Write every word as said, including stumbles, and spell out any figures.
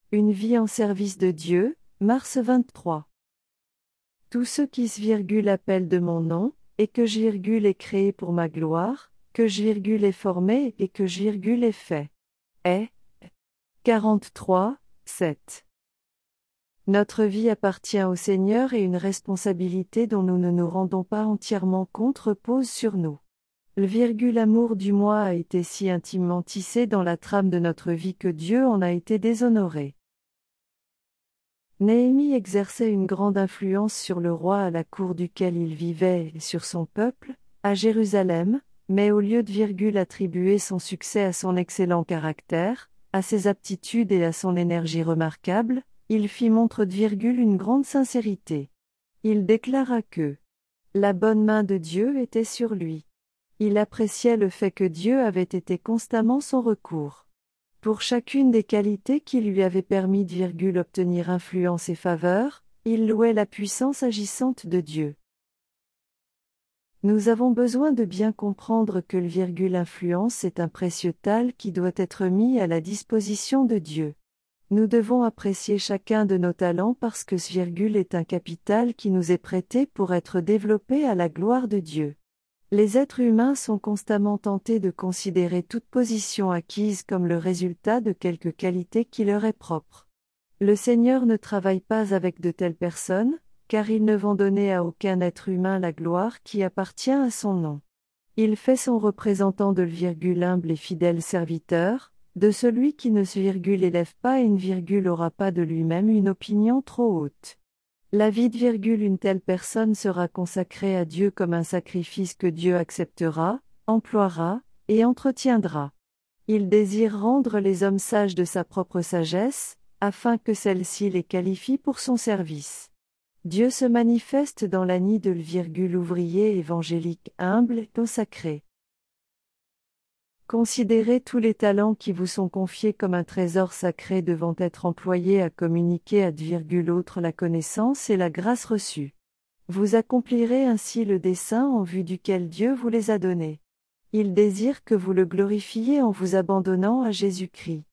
Une vie en service de Dieu, mars vingt-trois. Tous ceux qui s virgule appellent de mon nom, et que j virgule est créé pour ma gloire, que j virgule est formé et que j virgule est fait. Est. quarante-trois, sept. Notre vie appartient au Seigneur et une responsabilité dont nous ne nous rendons pas entièrement compte repose sur nous. Le virgule amour du moi a été si intimement tissé dans la trame de notre vie que Dieu en a été déshonoré. Néhémie exerçait une grande influence sur le roi à la cour duquel il vivait et sur son peuple, à Jérusalem, mais au lieu de virgule attribuer son succès à son excellent caractère, à ses aptitudes et à son énergie remarquable, il fit montre de virgule une grande sincérité. Il déclara que la bonne main de Dieu était sur lui. Il appréciait le fait que Dieu avait été constamment son recours. Pour chacune des qualités qui lui avaient permis de virgule obtenir influence et faveur, il louait la puissance agissante de Dieu. Nous avons besoin de bien comprendre que le virgule influence est un précieux tal qui doit être mis à la disposition de Dieu. Nous devons apprécier chacun de nos talents parce que ce virgule est un capital qui nous est prêté pour être développé à la gloire de Dieu. Les êtres humains sont constamment tentés de considérer toute position acquise comme le résultat de quelque qualité qui leur est propre. Le Seigneur ne travaille pas avec de telles personnes, car ils ne vont donner à aucun être humain la gloire qui appartient à son nom. Il fait son représentant de le virgule humble et fidèle serviteur, de celui qui ne se virgule élève pas et une virgule aura pas de lui-même une opinion trop haute. La vie de virgule une telle personne sera consacrée à Dieu comme un sacrifice que Dieu acceptera, emploiera, et entretiendra. Il désire rendre les hommes sages de sa propre sagesse, afin que celle-ci les qualifie pour son service. Dieu se manifeste dans l'anie de le virgule ouvrier évangélique humble et consacré. Considérez tous les talents qui vous sont confiés comme un trésor sacré devant être employés à communiquer à virgule autre la connaissance et la grâce reçue. Vous accomplirez ainsi le dessein en vue duquel Dieu vous les a donnés. Il désire que vous le glorifiez en vous abandonnant à Jésus-Christ.